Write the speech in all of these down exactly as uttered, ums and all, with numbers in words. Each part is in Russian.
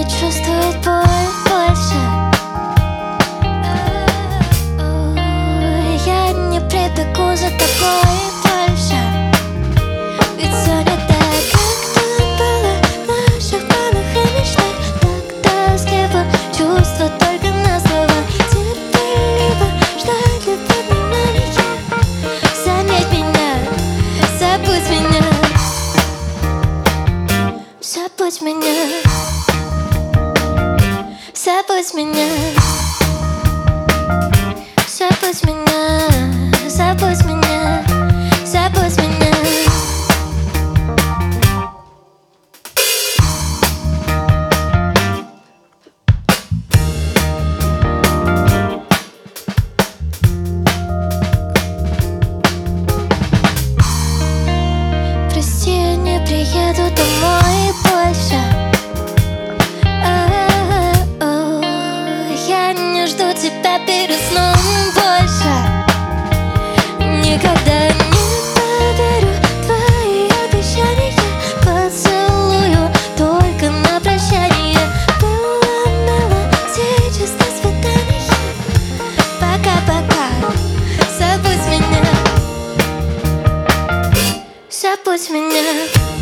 чувствовать боль больше. Я не прибегу за тобой больше. Ведь все не так, как там было в наших планах и мечтах. Так тоскливо, чувства только на словах. Терпеливо ждать любовь внимания. Заметь меня, забудь меня, забудь меня, забудь меня, забудь меня, забудь меня, забудь меня. Прости, я не приеду домой больше. О-о-о. Я не жду тебя перед сном больше. Никогда не поверю в твои обещания. Поцелую только на прощание. Было мило, сейчас до свидания. Пока-пока, забудь меня, забудь меня,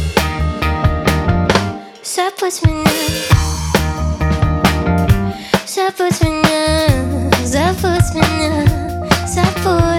забудь меня, забудь меня, забудь меня, забудь.